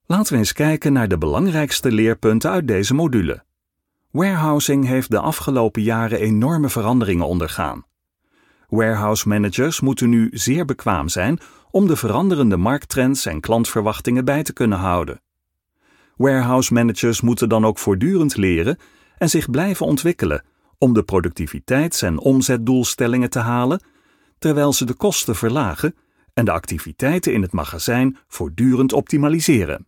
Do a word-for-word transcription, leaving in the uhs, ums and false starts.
Laten we eens kijken naar de belangrijkste leerpunten uit deze module. Warehousing heeft de afgelopen jaren enorme veranderingen ondergaan. Warehouse managers moeten nu zeer bekwaam zijn om de veranderende markttrends en klantverwachtingen bij te kunnen houden. Warehouse managers moeten dan ook voortdurend leren en zich blijven ontwikkelen om de productiviteits- en omzetdoelstellingen te halen, terwijl ze de kosten verlagen en de activiteiten in het magazijn voortdurend optimaliseren.